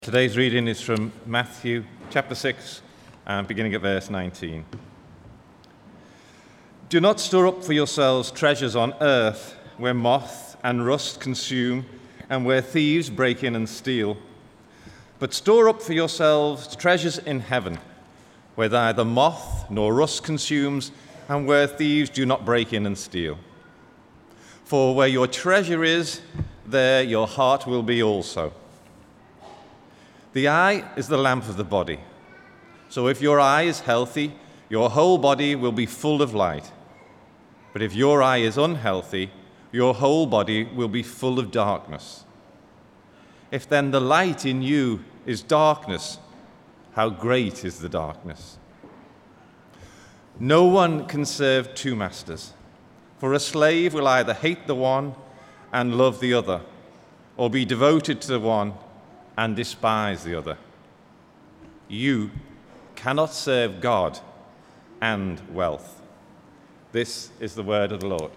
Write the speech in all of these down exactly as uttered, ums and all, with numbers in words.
Today's reading is from Matthew chapter six, and beginning at verse nineteen. Do not store up for yourselves treasures on earth, where moth and rust consume, and where thieves break in and steal. But store up for yourselves treasures in heaven, where neither moth nor rust consumes, and where thieves do not break in and steal. For where your treasure is, there your heart will be also. The eye is the lamp of the body. So if your eye is healthy, your whole body will be full of light. But if your eye is unhealthy, your whole body will be full of darkness. If then the light in you is darkness, how great is the darkness? No one can serve two masters, for a slave will either hate the one and love the other, or be devoted to the one and despise the other. You cannot serve God and wealth. This is the word of the Lord.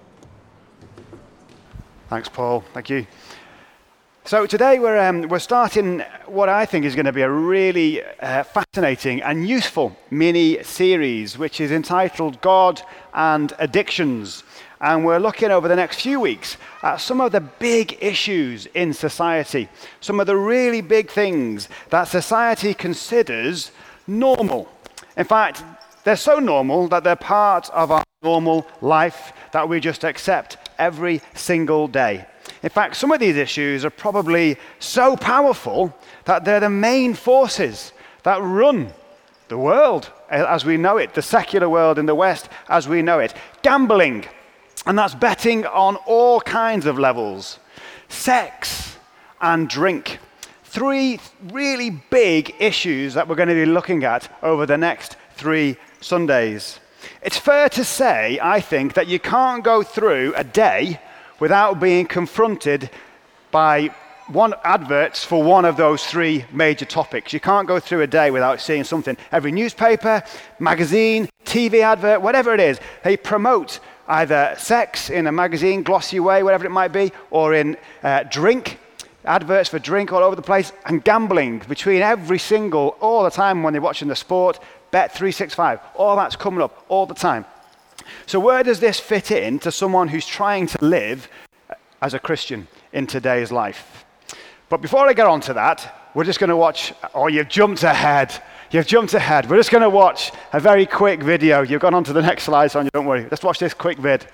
Thanks, Paul. Thank you. So today we're um, we're starting what I think is going to be a really uh, fascinating and useful mini series, which is entitled God and Addictions. And we're looking over the next few weeks at some of the big issues in society, some of the really big things that society considers normal. In fact, they're so normal that they're part of our normal life that we just accept every single day. In fact, some of these issues are probably so powerful that they're the main forces that run the world as we know it, the secular world in the West as we know it. Gambling. And that's betting on all kinds of levels. Sex and drink. Three really big issues that we're going to be looking at over the next three Sundays. It's fair to say, I think, that you can't go through a day without being confronted by one adverts for one of those three major topics. You can't go through a day without seeing something. Every newspaper, magazine, T V advert, whatever it is, they promote either sex in a magazine, glossy way, whatever it might be, or in uh, drink, adverts for drink all over the place, and gambling between every single, all the time when they're watching the sport, Bet three sixty-five, all that's coming up all the time. So where does this fit in to someone who's trying to live as a Christian in today's life? But before I get on to that, we're just going to watch, oh, you've jumped ahead. You've jumped ahead. We're just going to watch a very quick video. You've gone on to the next slide, so don't worry. Let's watch this quick vid.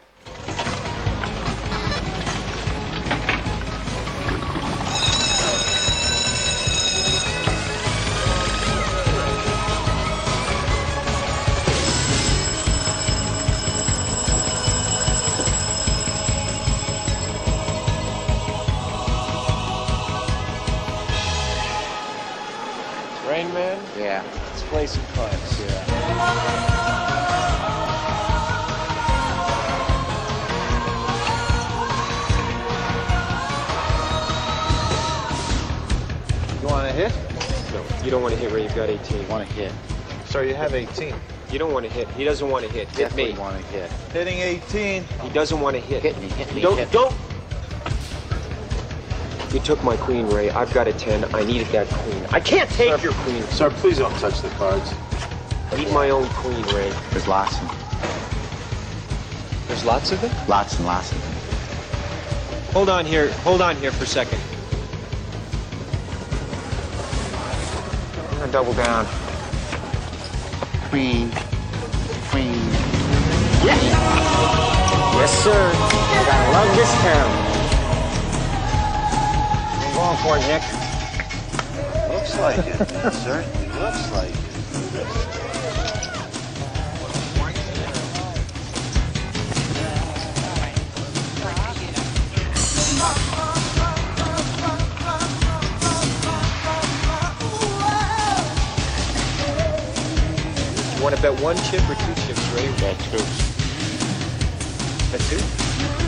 Rain Man? Yeah. Let's play some cards. Yeah. You want to hit? No, you don't want to hit where you've got eighteen. Want to hit? So you have eighteen. You don't want to hit. He doesn't want to hit. Hit Definitely me. want to hit. Hitting eighteen. He doesn't want to hit. Hit me, hit me, Don't, hit me. don't. You took my queen, Ray. I've got a ten. I needed that queen. I can't take Sir, your queen. Sir, please don't touch the cards. I need my own queen, Ray. There's lots and There's lots of them? lots and lots of them. Hold on here. Hold on here for a second. I'm gonna double down. Queen, queen. Yes, sir. I gotta love this town. I'm going for it, Nick. Looks like it, sir. Looks like it. You want to bet one chip or two chips, Ray? Bet two. Bet two?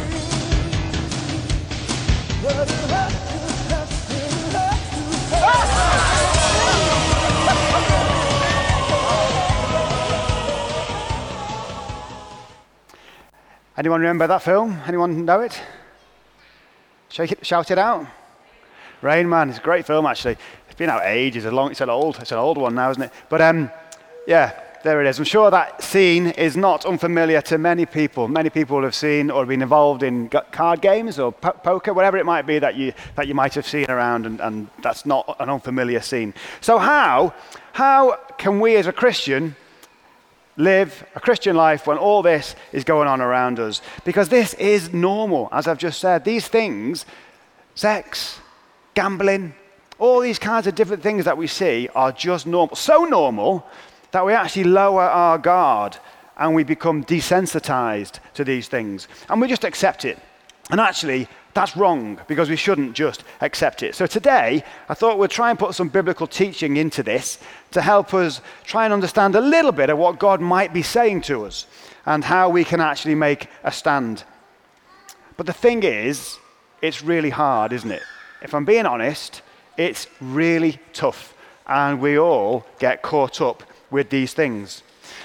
Anyone remember that film? Anyone know it? Shake it, shout it out. Rain Man is a great film, actually. It's been out ages. It's, long, it's, an old, it's an old one now, isn't it? But um, yeah, there it is. I'm sure that scene is not unfamiliar to many people. Many people have seen or been involved in card games or po- poker, whatever it might be that you that you might have seen around, and, and that's not an unfamiliar scene. So how how can we as a Christian live a Christian life when all this is going on around us? Because this is normal, as I've just said. These things, sex, gambling, all these kinds of different things that we see are just normal. So normal that we actually lower our guard and we become desensitized to these things. And we just accept it. And actually, that's wrong, because we shouldn't just accept it. So today, I thought we'd try and put some biblical teaching into this to help us try and understand a little bit of what God might be saying to us and how we can actually make a stand. But the thing is, it's really hard, isn't it? If I'm being honest, it's really tough. And we all get caught up with these things.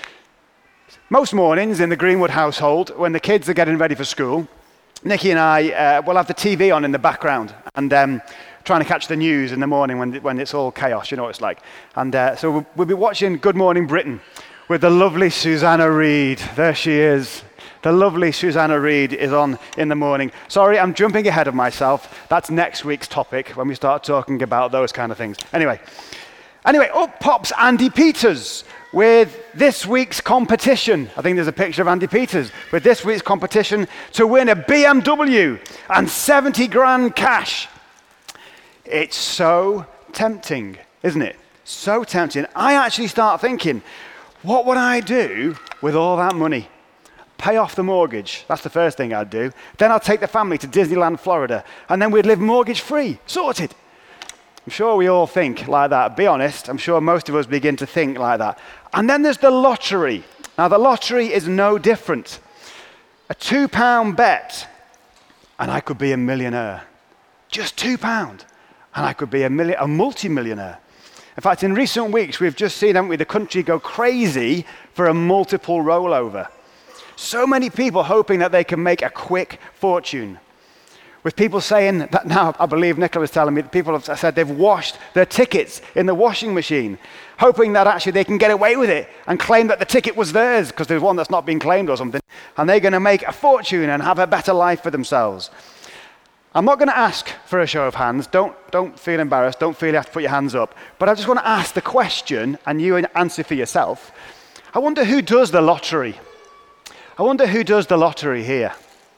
Most mornings in the Greenwood household, when the kids are getting ready for school, Nikki and I uh, will have the T V on in the background and um, trying to catch the news in the morning when, when it's all chaos, you know what it's like. And uh, so we'll, we'll be watching Good Morning Britain with the lovely Susanna Reid. There she is. The lovely Susanna Reid is on in the morning. Sorry, I'm jumping ahead of myself. That's next week's topic when we start talking about those kind of things. Anyway. Anyway, up pops Andy Peters with this week's competition. I think there's a picture of Andy Peters with this week's competition to win a B M W and seventy grand cash. It's so tempting, isn't it? So tempting. I actually start thinking, what would I do with all that money? Pay off the mortgage. That's the first thing I'd do. Then I'll take the family to Disneyland, Florida, and then we'd live mortgage free. Sorted. I'm sure we all think like that. Be honest, I'm sure most of us begin to think like that. And then there's the lottery. Now, the lottery is no different. A two pound bet, and I could be a millionaire. Just two pound, and I could be a, milli- a multi-millionaire. In fact, in recent weeks, we've just seen, haven't we, the country go crazy for a multiple rollover. So many people hoping that they can make a quick fortune. With people saying that now, I believe Nicola was telling me, that people have said they've washed their tickets in the washing machine, hoping that actually they can get away with it and claim that the ticket was theirs because there's one that's not been claimed or something, and they're going to make a fortune and have a better life for themselves. I'm not going to ask for a show of hands. Don't, don't feel embarrassed. Don't feel you have to put your hands up. But I just want to ask the question, and you answer for yourself. I wonder who does the lottery. I wonder who does the lottery here.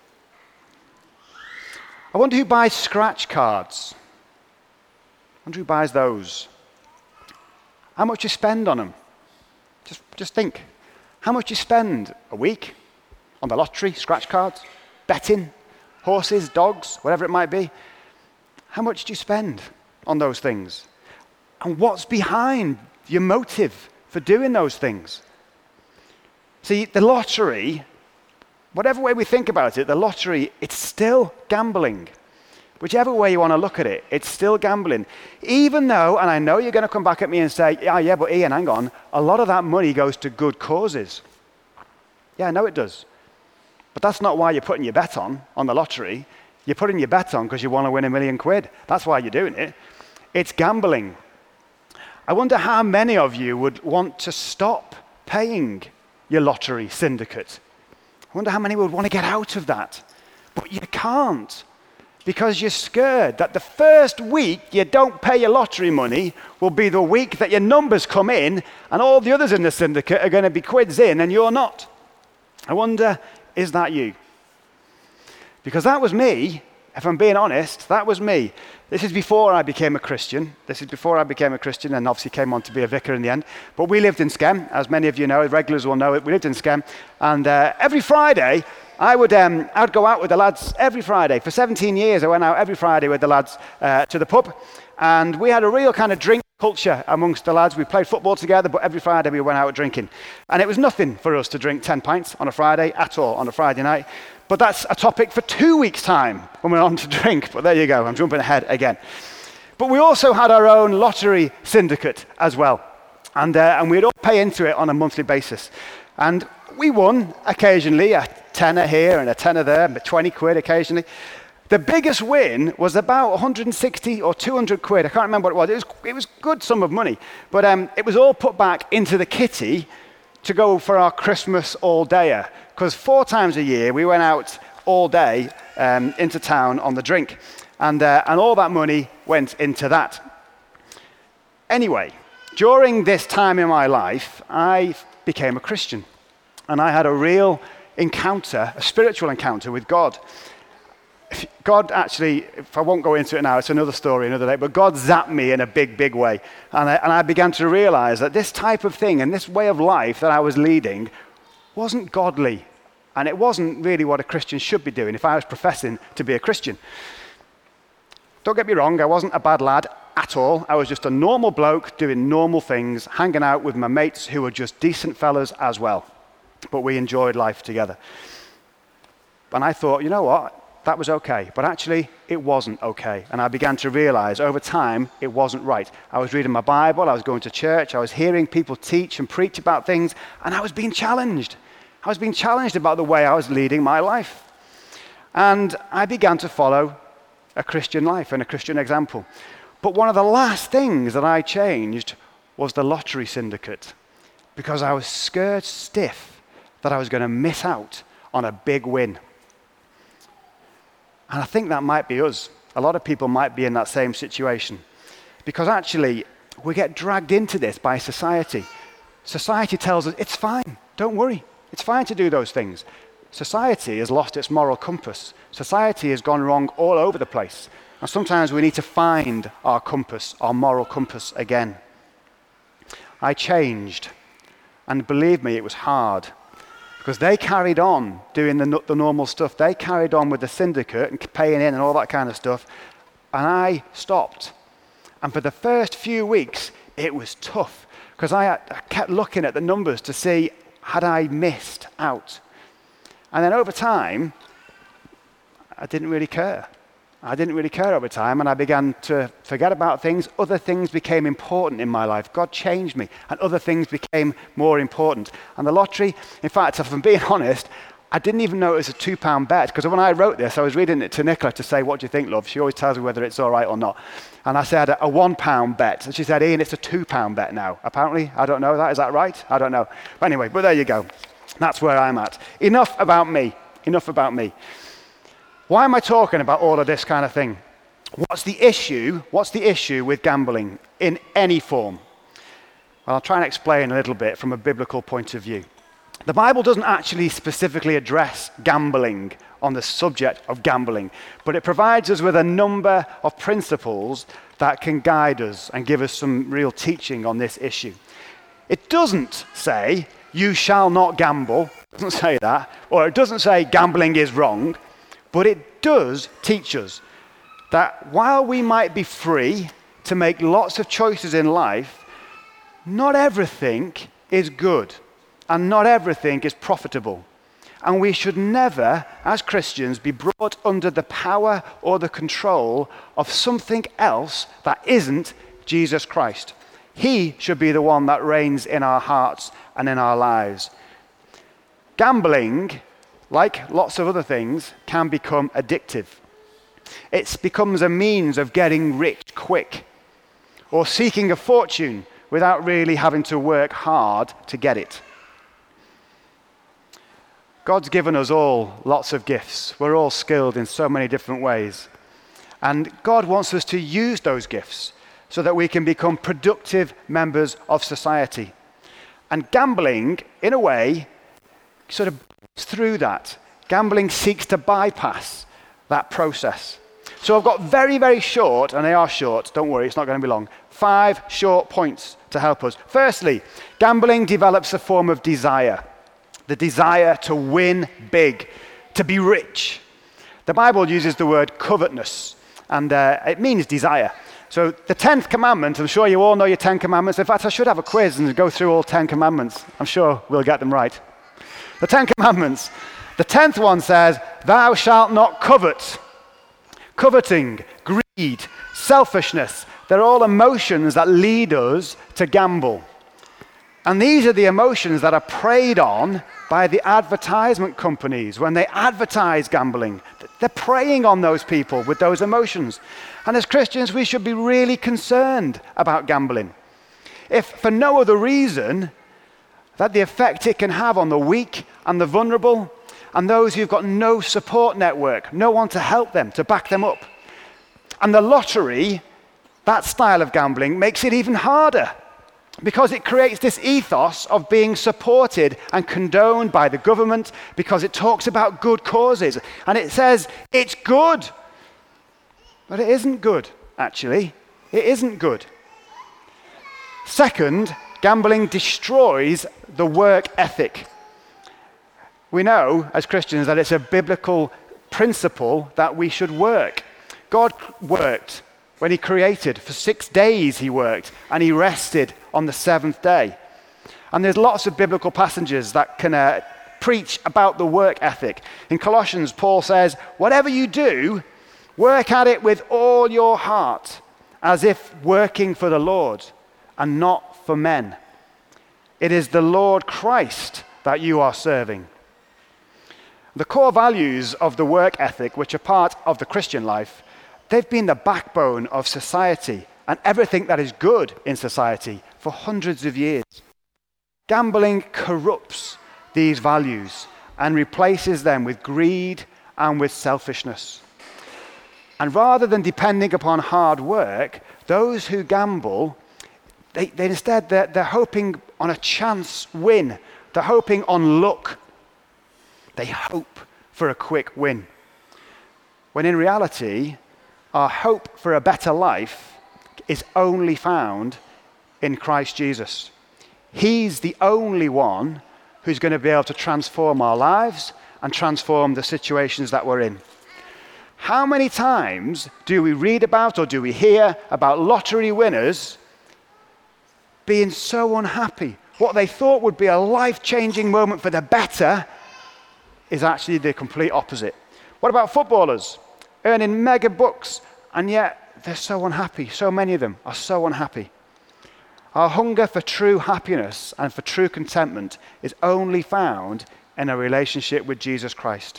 I wonder who buys scratch cards. I wonder who buys those. How much you spend on them? Just, just think. How much you spend a week on the lottery, scratch cards, betting, horses, dogs, whatever it might be. How much do you spend on those things? And what's behind your motive for doing those things? See, the lottery, whatever way we think about it, the lottery, it's still gambling. Whichever way you want to look at it, it's still gambling. Even though, and I know you're going to come back at me and say, yeah, yeah, but Ian, hang on, a lot of that money goes to good causes. Yeah, I know it does. But that's not why you're putting your bet on, on the lottery. You're putting your bet on because you want to win a million quid. That's why you're doing it. It's gambling. I wonder how many of you would want to stop paying your lottery syndicate. I wonder how many would want to get out of that. But you can't, because you're scared that the first week you don't pay your lottery money will be the week that your numbers come in and all the others in the syndicate are going to be quids in and you're not. I wonder, is that you? Because that was me, if I'm being honest, that was me. This is before I became a Christian. This is before I became a Christian and obviously came on to be a vicar in the end. But we lived in Skem, as many of you know, regulars will know it. We lived in Skem. And uh, every Friday, I would um, I would go out with the lads every Friday. For seventeen years, I went out every Friday with the lads uh, to the pub. And we had a real kind of drink culture amongst the lads. We played football together, but every Friday we went out drinking. And it was nothing for us to drink ten pints on a Friday at all, on a Friday night. But that's a topic for two weeks' time when we're on to drink. But there you go, I'm jumping ahead again. But we also had our own lottery syndicate as well. And, uh, and we'd all pay into it on a monthly basis. And we won occasionally, a tenner here and a tenner there, but twenty quid occasionally. The biggest win was about one hundred sixty or two hundred quid. I can't remember what it was. It was, it was a good sum of money. But um, it was all put back into the kitty to go for our Christmas all-dayer. Because four times a year, we went out all day um, into town on the drink. And, uh, and all that money went into that. Anyway, during this time in my life, I became a Christian. And I had a real encounter, a spiritual encounter with God. God actually, if I won't go into it now, it's another story, another day, but God zapped me in a big, big way. And I, and I began to realize that this type of thing and this way of life that I was leading wasn't godly. And it wasn't really what a Christian should be doing if I was professing to be a Christian. Don't get me wrong, I wasn't a bad lad at all. I was just a normal bloke doing normal things, hanging out with my mates who were just decent fellas as well. But we enjoyed life together. And I thought, you know what? That was okay. But actually, it wasn't okay. And I began to realize over time, it wasn't right. I was reading my Bible, I was going to church, I was hearing people teach and preach about things, and I was being challenged. I was being challenged about the way I was leading my life. And I began to follow a Christian life and a Christian example. But one of the last things that I changed was the lottery syndicate, because I was scared stiff that I was going to miss out on a big win. And I think that might be us. A lot of people might be in that same situation. Because actually, we get dragged into this by society. Society tells us, it's fine, don't worry. It's fine to do those things. Society has lost its moral compass. Society has gone wrong all over the place. And sometimes we need to find our compass, our moral compass again. I changed. And believe me, it was hard. Because they carried on doing the, the normal stuff. They carried on with the syndicate and paying in and all that kind of stuff. And I stopped. And for the first few weeks, it was tough. Because I, I kept looking at the numbers to see, had I missed out? And then over time, I didn't really care. I didn't really care over time, and I began to forget about things. Other things became important in my life. God changed me, and other things became more important. And the lottery, in fact, if I'm being honest, I didn't even know it was a two-pound bet, because when I wrote this, I was reading it to Nicola to say, what do you think, love? She always tells me whether it's all right or not. And I said, a one-pound bet. And she said, Ian, it's a two-pound bet now. Apparently, I don't know that. Is that right? I don't know. But anyway, but there you go. That's where I'm at. Enough about me. Enough about me. Why am I talking about all of this kind of thing? What's the issue? What's the issue with gambling in any form? Well, I'll try and explain a little bit from a biblical point of view. The Bible doesn't actually specifically address gambling on the subject of gambling, but it provides us with a number of principles that can guide us and give us some real teaching on this issue. It doesn't say, you shall not gamble. It doesn't say that. Or it doesn't say gambling is wrong. But it does teach us that while we might be free to make lots of choices in life, not everything is good and not everything is profitable. And we should never, as Christians, be brought under the power or the control of something else that isn't Jesus Christ. He should be the one that reigns in our hearts and in our lives. Gambling, like lots of other things, can become addictive. It becomes a means of getting rich quick or seeking a fortune without really having to work hard to get it. God's given us all lots of gifts. We're all skilled in so many different ways. And God wants us to use those gifts so that we can become productive members of society. And gambling, in a way, sort of through that. Gambling seeks to bypass that process. So I've got very, very short, and they are short, don't worry, it's not going to be long, five short points to help us. Firstly, gambling develops a form of desire. The desire to win big, to be rich. The Bible uses the word covetousness, and uh, it means desire. So the tenth commandment, I'm sure you all know your ten commandments. In fact, I should have a quiz and go through all ten commandments. I'm sure we'll get them right. The Ten Commandments. The tenth one says, thou shalt not covet. Coveting, greed, selfishness, they're all emotions that lead us to gamble. And these are the emotions that are preyed on by the advertisement companies when they advertise gambling. They're preying on those people with those emotions. And as Christians, we should be really concerned about gambling. If for no other reason, that the effect it can have on the weak and the vulnerable and those who've got no support network, no one to help them, to back them up. And the lottery, that style of gambling, makes it even harder because it creates this ethos of being supported and condoned by the government because it talks about good causes. And it says it's good. But it isn't good, actually. It isn't good. Second, gambling destroys the work ethic. We know as Christians that it's a biblical principle that we should work. God worked when he created. For six days he worked and he rested on the seventh day. And there's lots of biblical passages that can uh, preach about the work ethic. In Colossians, Paul says, whatever you do, work at it with all your heart, as if working for the Lord and not for men. It is the Lord Christ that you are serving. The core values of the work ethic, which are part of the Christian life, they've been the backbone of society and everything that is good in society for hundreds of years. Gambling corrupts these values and replaces them with greed and with selfishness. And rather than depending upon hard work, those who gamble, they, they instead, they're, they're hoping on a chance win. They're hoping on luck. They hope for a quick win. When in reality, our hope for a better life is only found in Christ Jesus. He's the only one who's going to be able to transform our lives and transform the situations that we're in. How many times do we read about or do we hear about lottery winners being so unhappy? What they thought would be a life-changing moment for the better is actually the complete opposite. What about footballers earning mega bucks and yet they're so unhappy? So many of them are so unhappy. Our hunger for true happiness and for true contentment is only found in a relationship with Jesus Christ,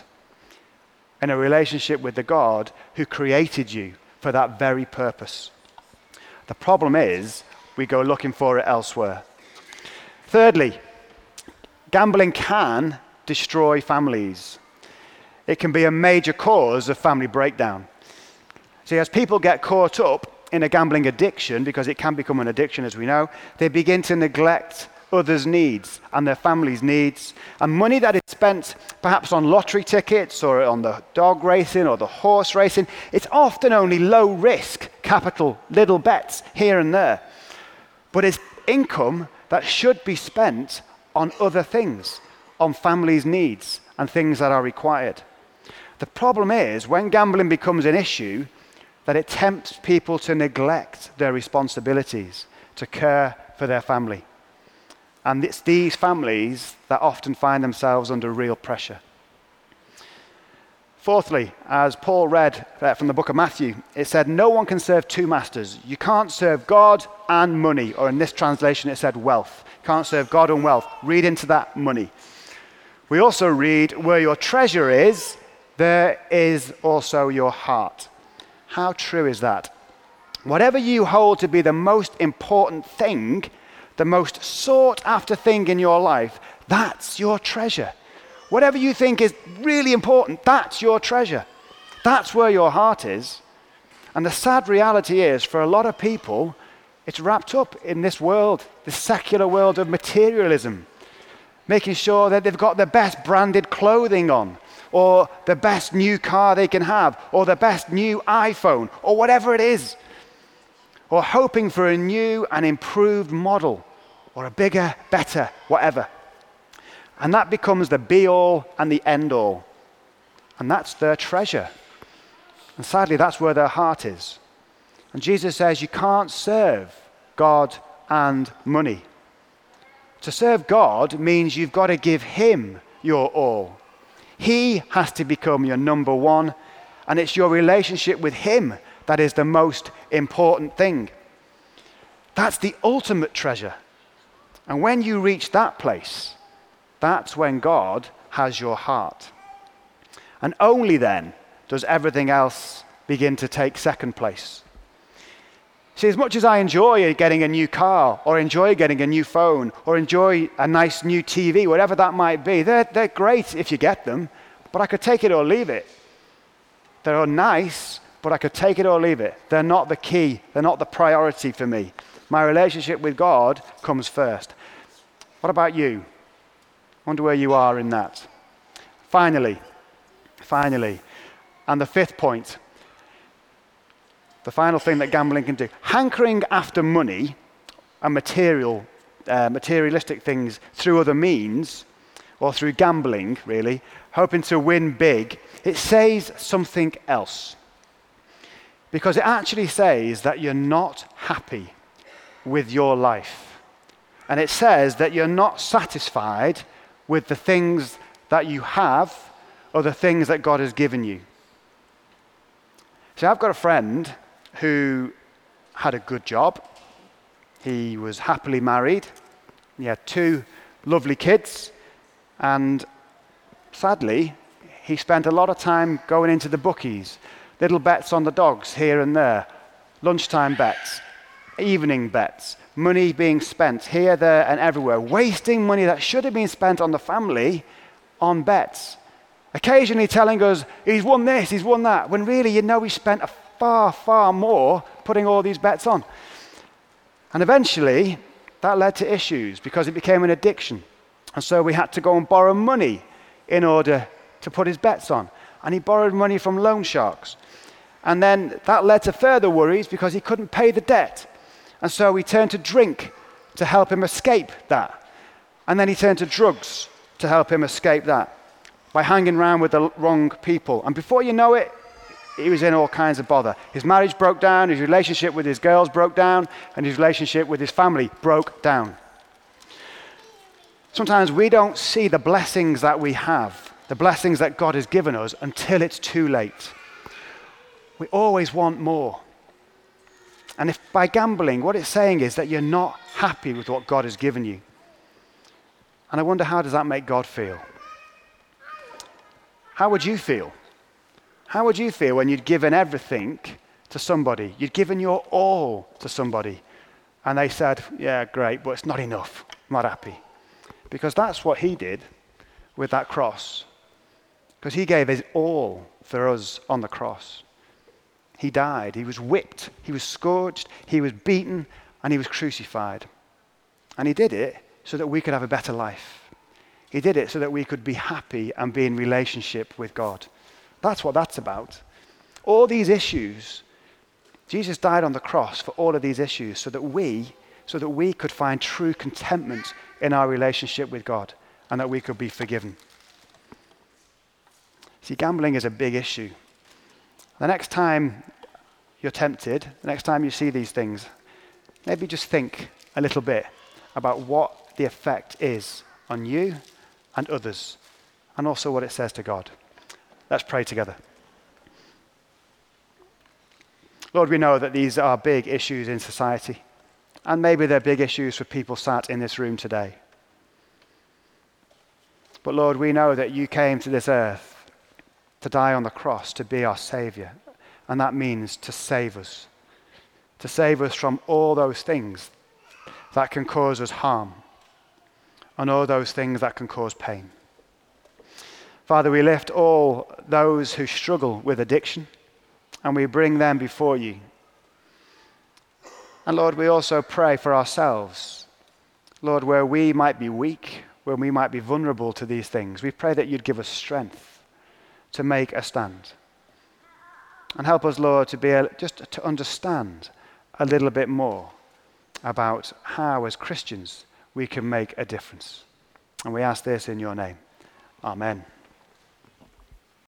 in a relationship with the God who created you for that very purpose. The problem is we go looking for it elsewhere. Thirdly, gambling can destroy families. It can be a major cause of family breakdown. See, as people get caught up in a gambling addiction, because it can become an addiction as we know, they begin to neglect others' needs and their families' needs. And money that is spent perhaps on lottery tickets or on the dog racing or the horse racing, it's often only low risk capital, little bets here and there. But it's income that should be spent on other things, on families' needs and things that are required. The problem is when gambling becomes an issue, that it tempts people to neglect their responsibilities, to care for their family. And it's these families that often find themselves under real pressure. Fourthly, as Paul read from the book of Matthew, it said, no one can serve two masters. You can't serve God and money, or in this translation it said wealth. You can't serve God and wealth. Read into that money. We also read, where your treasure is, there is also your heart. How true is that? Whatever you hold to be the most important thing, the most sought after thing in your life, that's your treasure. Whatever you think is really important, that's your treasure. That's where your heart is. And the sad reality is, for a lot of people, it's wrapped up in this world, this secular world of materialism, making sure that they've got the best branded clothing on, or the best new car they can have, or the best new iPhone, or whatever it is, or hoping for a new and improved model, or a bigger, better, whatever. And that becomes the be-all and the end-all. And that's their treasure. And sadly, that's where their heart is. And Jesus says you can't serve God and money. To serve God means you've got to give him your all. He has to become your number one, and it's your relationship with him that is the most important thing. That's the ultimate treasure. And when you reach that place, that's when God has your heart. And only then does everything else begin to take second place. See, as much as I enjoy getting a new car, or enjoy getting a new phone, or enjoy a nice new T V, whatever that might be, they're, they're great if you get them, but I could take it or leave it. They're nice, but I could take it or leave it. They're not the key. They're not the priority for me. My relationship with God comes first. What about you? I wonder where you are in that. Finally, finally, and the fifth point, the final thing that gambling can do, hankering after money and material, uh, materialistic things through other means, or through gambling, really, hoping to win big, it says something else. Because it actually says that you're not happy with your life. And it says that you're not satisfied with the things that you have or the things that God has given you. See, I've got a friend who had a good job. He was happily married. He had two lovely kids. And sadly, he spent a lot of time going into the bookies, little bets on the dogs here and there, lunchtime bets, evening bets, money being spent here, there, and everywhere, wasting money that should have been spent on the family on bets. Occasionally telling us, he's won this, he's won that, when really you know he spent a far, far more putting all these bets on. And eventually, that led to issues because it became an addiction. And so we had to go and borrow money in order to put his bets on. And he borrowed money from loan sharks. And then that led to further worries because he couldn't pay the debt. And so he turned to drink to help him escape that. And then he turned to drugs to help him escape that by hanging around with the wrong people. And before you know it, he was in all kinds of bother. His marriage broke down, his relationship with his girls broke down, and his relationship with his family broke down. Sometimes we don't see the blessings that we have, the blessings that God has given us, until it's too late. We always want more. And if by gambling, what it's saying is that you're not happy with what God has given you. And I wonder, how does that make God feel? How would you feel? How would you feel when you'd given everything to somebody? You'd given your all to somebody. And they said, yeah, great, but it's not enough. I'm not happy. Because that's what he did with that cross. Because he gave his all for us on the cross. He died. He was whipped. He was scourged. He was beaten. And he was crucified. And he did it so that we could have a better life. He did it so that we could be happy and be in relationship with God. That's what that's about. All these issues, Jesus died on the cross for all of these issues so that we, so that we could find true contentment in our relationship with God and that we could be forgiven. See, gambling is a big issue. The next time you're tempted, the next time you see these things, maybe just think a little bit about what the effect is on you and others, and also what it says to God. Let's pray together. Lord, we know that these are big issues in society, and maybe they're big issues for people sat in this room today. But Lord, we know that you came to this earth to die on the cross, to be our Savior, and that means to save us, to save us from all those things that can cause us harm, and all those things that can cause pain. Father, we lift all those who struggle with addiction, and we bring them before you. And Lord, we also pray for ourselves. Lord, where we might be weak, where we might be vulnerable to these things, we pray that you'd give us strength to make a stand. And help us, Lord, to be able, just to understand a little bit more about how, as Christians, we can make a difference. And we ask this in your name. Amen.